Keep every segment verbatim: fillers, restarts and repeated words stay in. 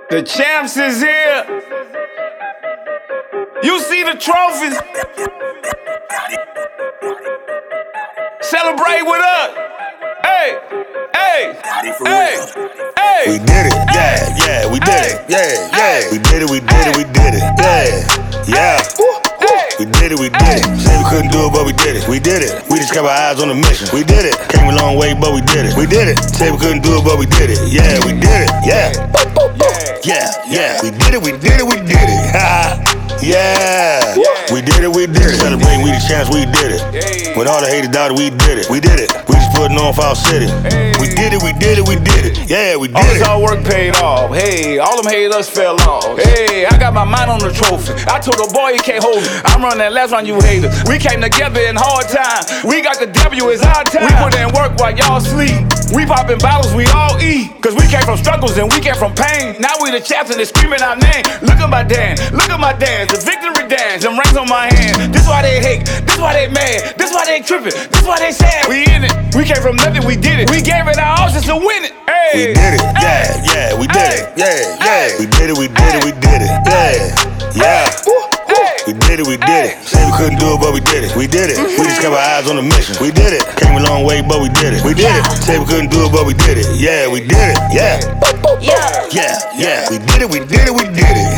The champs is here. You see the trophies. Celebrate with us. Hey, hey, hey, hey. We did it, yeah, yeah, we did it, yeah, yeah. We did it, we did it, we did it, yeah, yeah. We did it, we did it. Say we couldn't do it, but we did it. We did it. We just kept our eyes on the mission. We did it. Came a long way, but we did it. We did it. Say we couldn't do it, but we did it. Yeah, we did it. Yeah. Yeah, yeah. We did it, we did it, we did it. Yeah. We did it, we did it. Celebrating, we the champs, we did it. When all the haters doubted, we did it. We did it. We just putting on for our city. We did it, we did it, we did it. Yeah, we did all it. All this hard work paid off. Hey, all them haters fell off. Hey, I got my mind on the trophy. I told the boy he can't hold me. I'm running that last round, you haters. We came together in hard times. We got the W, it's our time. We put in work while y'all sleep. We popping bottles, we all eat. Cause we came from struggles and we came from pain. Now we the champs and they screaming our name. Look at my dance, look at my dance. The victory dance, them rings on my hand. This why they hate, this why they mad. This why they tripping, this why they sad. We in it, we came from nothing, we did it. We gave it our all just to win it. Hey, we did it, yeah, yeah, we did it. Yeah, yeah. We did it, we did it, we did it. Yeah, yeah. We did it, we did it. Say we couldn't do it, but we did it. We did it. We just kept our eyes on the mission. We did it. Came a long way, but we did it. We did it. Say we couldn't do it, but we did it. Yeah, we did it. Yeah. Yeah, yeah. We did it, we did it, we did it.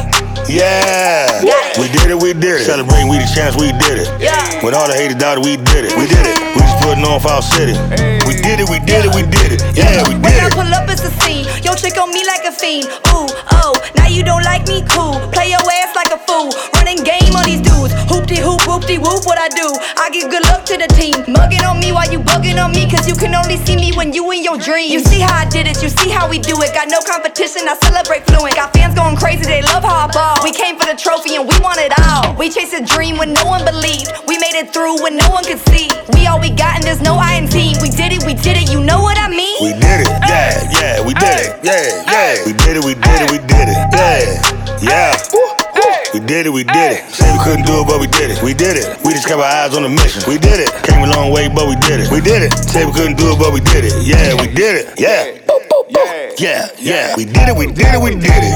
Yeah. We did it, we did it. Celebrating, we the champs, we did it. When all the haters doubted, we did it. We did it. We just putting on for our city. We did it, we did it, we did it. Yeah, we did it. When I pull up, it's a scene. Yo, chick on me like a fiend. Ooh, oh, now you don't like me? Cool. Play your ass like a fool. Running game on these dudes. Hoopty hoop, whoopty whoop, what I do? I give good luck to the team. Mugging on me while you bugging on me. Cause you can only see me when you in your dreams. You see how I did it, you see how we do it. Got no competition, I celebrate fluent. Got fans going crazy, they love how I ball. We came for the trophy and we want it all. We chased a dream when no one believed. We made it through when no one could see. We all we got and there's no I in team. We did it, we did it, you know what I mean? We did it, yeah, yeah, we did it. Yeah, yeah. We did it, we did it, we did it. Yeah, yeah. We did it, we did it. Say we couldn't do it, but we did it. We did it. We just kept our eyes on the mission. We did it. Came a long way, but we did it. We did it. Say we couldn't do it, but we did it. Yeah, we did it. Yeah. Yeah, yeah. We did it, we did it, we did it.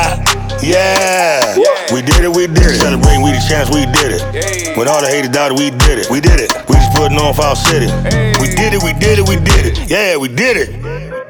Yeah. We did it, we did it. Celebrating, we the champs, we did it. When all the haters doubted, we did it. We did it. We just putting on for our city. We did it, we did it, we did it. Yeah, we did it.